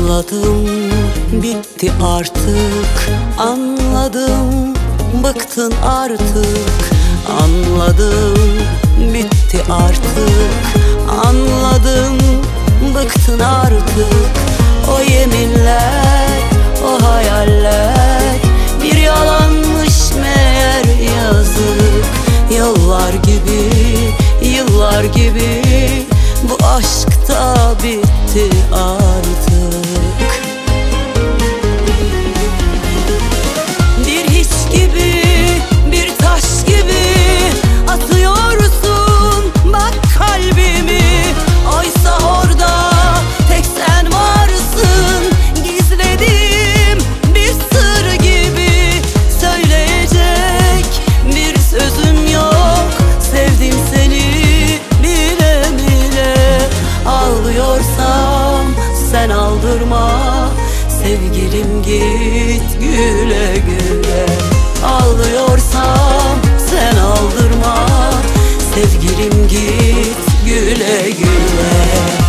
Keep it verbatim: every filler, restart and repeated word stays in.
Anladım, bitti artık. Anladım, bıktın artık. Anladım, bitti artık. Anladım, bıktın artık. O yeminler, o hayaller bir yalanmış meğer, yazık. Yıllar gibi, yıllar gibi bu aşk da bitti artık. Bir hiç gibi, bir taş gibi atıyorsun bak kalbimi. Oysa orada tek sen varsın, gizlediğim bir sır gibi. Söyleyecek bir sözüm yok, sevdim seni bile bile. Ağlıyorsam sen aldırma, sevgilim git güle güle. Ağlıyorsam sen aldırma, sevgilim git güle güle.